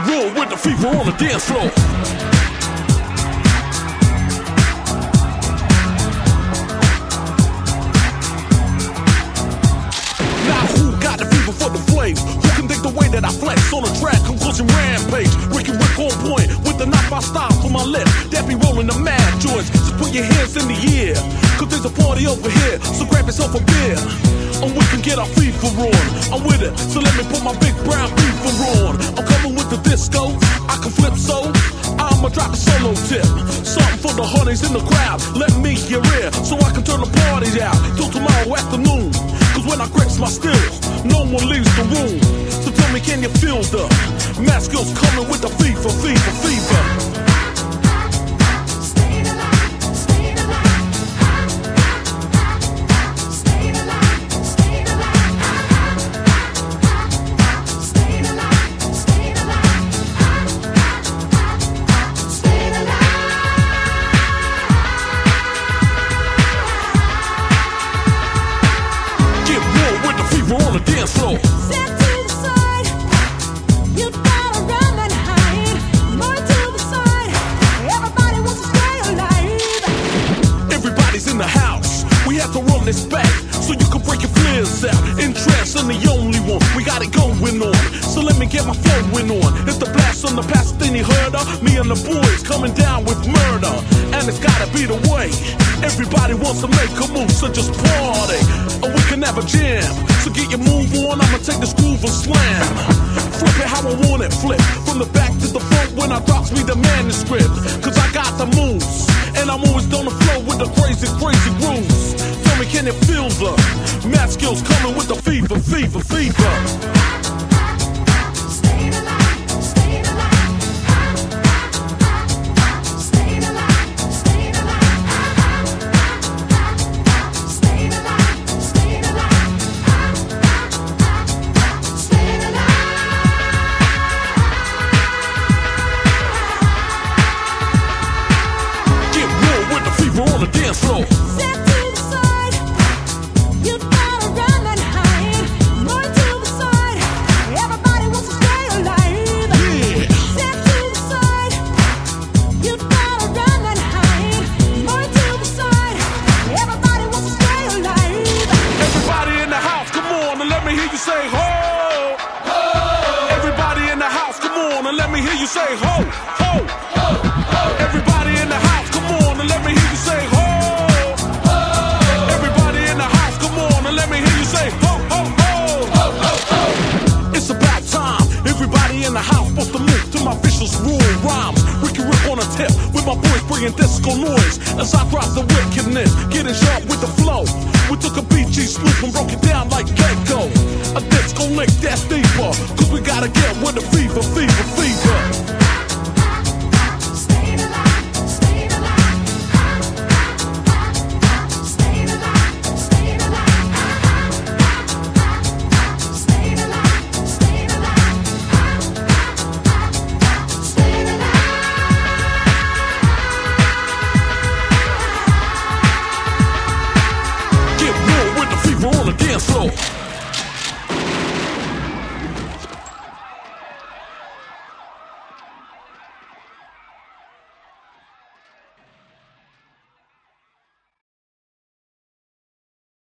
raw with the fever on the dance floor. Now who got the fever for the flames? Who can dig the way that I flex on the track? Conclusion rampage. Ricky Rick on point with the knife I style for my lip. That be rolling the mad joints. Just put your hands in the air, cause there's a party over here. So grab yourself a beer, and we can get our fever on. I'm with it, so let me put my big brown fever on. I'm coming with the disco, I can flip so I'ma drop a solo tip. Something for the honeys in the crowd. Let me hear it, so I can turn the party out till tomorrow afternoon. Cause when I grips my stills, no one leaves the room. So tell me, can you feel the mad skills coming with the fever, fever, fever? On the dance floor. Step to the side, you gotta run and hide. More to the side, everybody wants to stay alive. Everybody's in the house, we have to run this back so you can break your flares out. Interest in the only one, we got it going on. So let me get my flowing on. It's the blast on the past thing you heard of. Me and the boys coming down with murder, and it's gotta be the way. Everybody wants to make a move, so just party, and we can have a jam. So get your move on, I'ma take this groove and slam. Flip it how I want it, flip from the back to the front when I drops me the manuscript. Cause I got the moves, and I'm always on the flow with the crazy, crazy grooves. Tell me, can you feel the mad skills coming with the fever, fever, fever? On the dance floor. Step to the side, you gotta run and hide. More to the side, everybody wants to stay alive. Yeah. Step to the side, you gotta run and hide. More to the side, everybody wants to stay alive. Everybody in the house, come on and let me hear you say ho. Ho. Everybody in the house, come on and let me hear you say ho. Ho. Ho. Ho. Everybody in the house, come on and let me hear you say ho. Ho. Everybody in the house, come on and let me hear you say ho, ho, ho. Ho, ho, ho. It's about time. Everybody in the house supposed to move to my vicious rule rhymes. Ricky Rick on a tip with my boys bringing disco noise as I drop the wickedness, getting sharp with the flow. We took a BG swoop and broke it down like Gecko. A disco lick that's deeper, cause we gotta get with the fever, fever, fever.